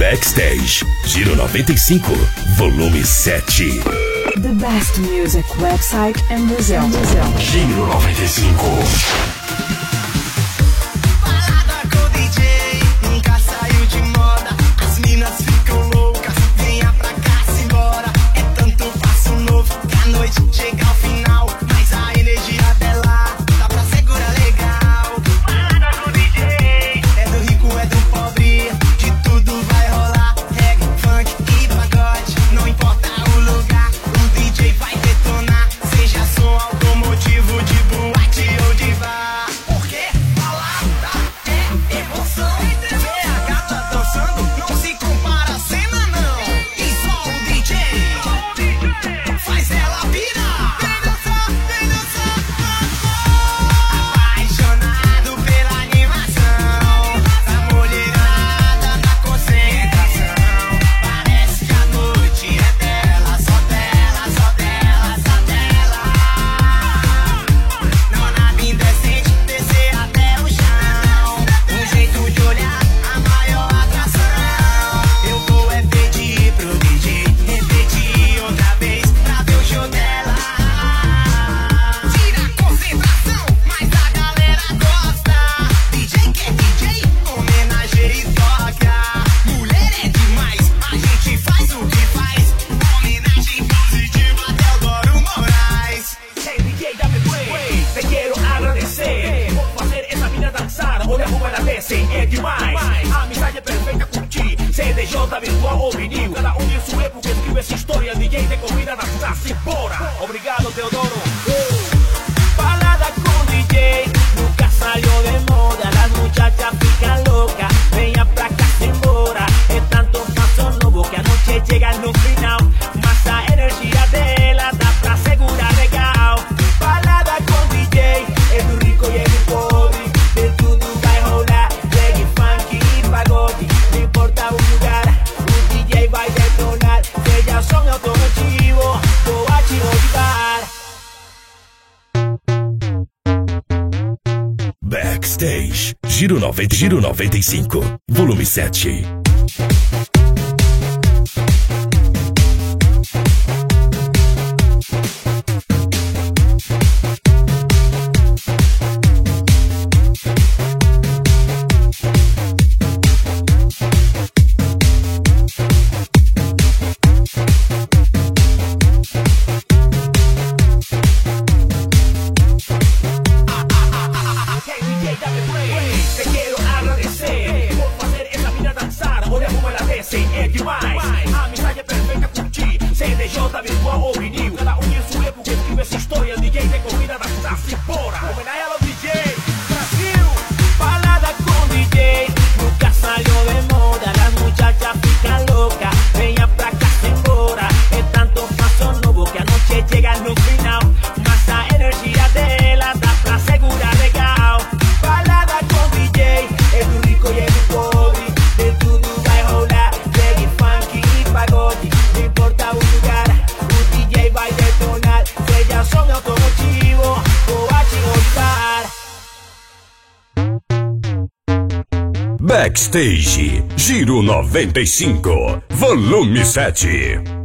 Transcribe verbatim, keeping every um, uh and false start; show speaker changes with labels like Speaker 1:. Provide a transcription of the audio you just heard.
Speaker 1: Backstage, Giro noventa e cinco, volume sete.
Speaker 2: The best music website in Brazil.
Speaker 1: Giro noventa e cinco.
Speaker 3: É demais, a amizade é perfeita curtir. C D J, virtual ou vinil, cada um em sua época escreve essa história. Ninguém tem comida na praça, embora. Obrigado, Teodoro. uh. Balada com D J, nunca salió de moda. Las muchachas fican locas, venha pra cá, se embora. É tanto paso novo que a noche llega no final. Mas a energia dela dá pra segurar legal. Balada com D J, é do rico e é do pobre. De tudo vai rolar, reggae, funk e pagode. Não importa o lugar, o D J vai detonar. Seja som automotivo, boate ou de bar.
Speaker 1: Backstage, Giro noventa, Giro noventa e cinco, volume sete.
Speaker 3: É demais, a amizade é perfeita curtir. C D J, virtual ou vinil, cada um em sua época escreve essa história. Ninguém tem comida na praça, embora. Homenagem ao D J Brasil. Balada com D J, nunca salió de moda. Las muchachas fican locas, venha pra cá, se embora. É tanto paso novo que a noche llega no final. Mas a energia dela dá pra segurar legal. Balada com D J, é do rico e é do pobre. De tudo vai rolar, reggae, funk e pagode. Não importa o lugar, o D J vai detonar. Seja som automotivo, boate ou de bar.
Speaker 1: Backstage, Giro noventa e cinco, volume sete.